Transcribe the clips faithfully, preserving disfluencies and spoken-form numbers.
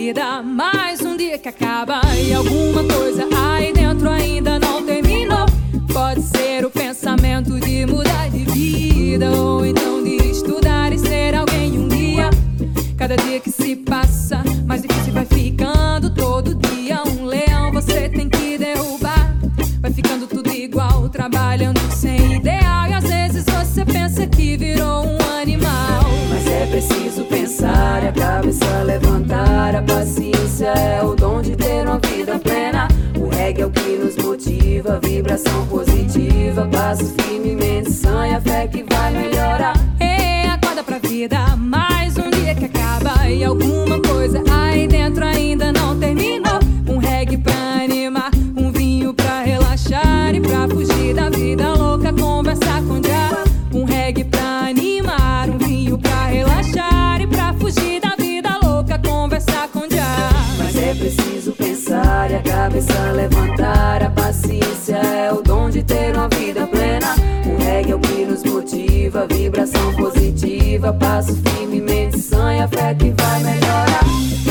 vida, mais um dia que acaba e alguma coisa aí dentro ainda não terminou. Pode ser o pensamento de mudar de vida, ou então de estudar e ser alguém um dia. Cada dia que se passa, mais difícil vai ficando. Todo dia um leão você tem que derrubar. Vai ficando tudo igual, trabalhando sem ideal. E às vezes você pensa que virou um animal. Mas é preciso pensar e a cabeça levantar. A paciência é o dom de ter uma vida plena. O reggae é o que nos motiva, vibração positiva. Passo firmemente, sanha, fé que vai melhorar. Ei, acorda pra vida, mais um dia que acaba e alguma coisa aí dentro ainda não terminou. Um reggae pra animar, um vinho pra relaxar e pra fugir da vida louca, conversar com o diabo. Um reggae pra animar, um vinho pra relaxar e pra fugir da vida louca, conversar com o diabo. Mas é preciso pensar e a cabeça levantar. A paciência é o dom de ter uma vida plena. O reggae é o que nos motiva, vibração positiva. Passo firmemente, sanha, fé que vai melhorar.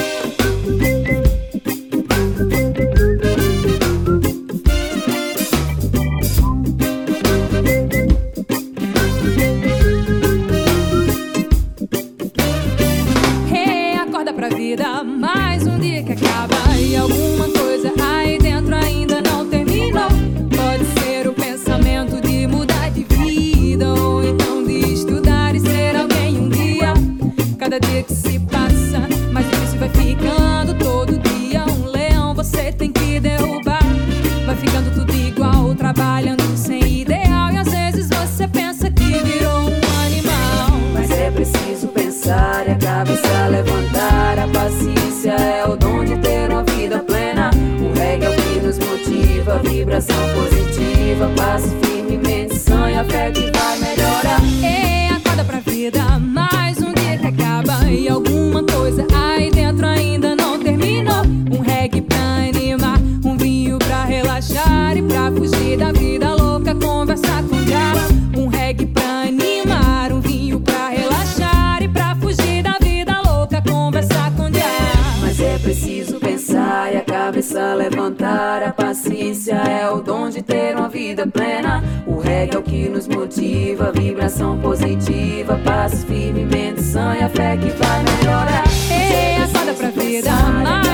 Pra vida, mais um dia que acaba e alguma coisa aí dentro ainda não terminou. Pode ser o pensamento de mudar de vida, ou então de estudar e ser alguém um dia. Cada dia que se passa, mais difícil vai ficando. Todo dia um leão você tem que derrubar. Vai ficando tudo igual, trabalhando sem ideal. E às vezes você pensa que virou um animal. Mas é preciso pensar e a cabeça levantar. A paciência é o dom de ter uma vida plena. O reggae é o que nos motiva, vibração positiva. Passo firmemente, sanha, fé que vai melhorar. Ei, acorda pra vida, mais um dia que acaba e alguma coisa aí dentro ainda não terminou. Um reggae pra animar, um vinho pra relaxar e pra fugir da vida louca, conversar com o diabo. Um reggae pra animar, um vinho pra relaxar e pra fugir da vida louca, conversar com o diabo. Mas é preciso pensar e a cabeça levantar. A paciência é o dom de ter uma vida plena. O reggae é o que nos motiva, vibração positiva. Passo firmemente, sanha, fé que vai melhorar. Ei, acorda pra vida,